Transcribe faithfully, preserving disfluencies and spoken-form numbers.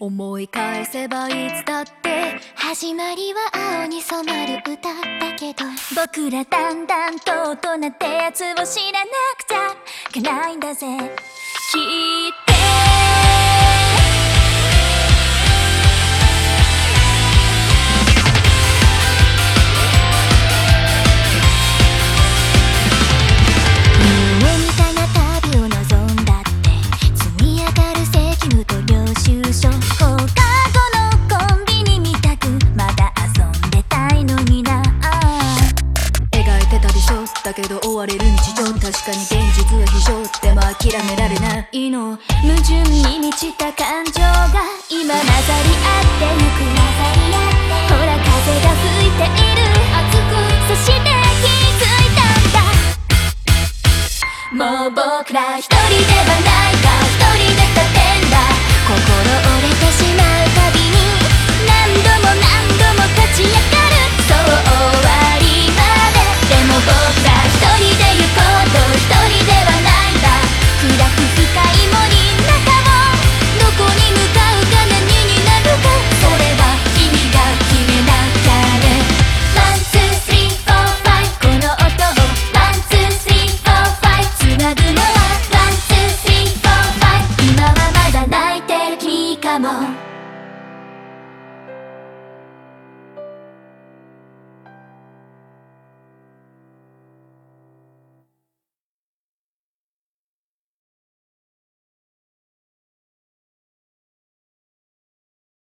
思い返せばいつだって始まりは青に染まる歌だけど、 僕らだんだんと大人ってやつを知らなくちゃいけないんだぜ。聞いてだけど追われる日常、確かに現実は非常でも諦められないの。 矛盾に満ちた感情が今混ざり合ってゆく。ほら風が吹いている。熱くそして気づいたんだ。もう僕ら一人ではない。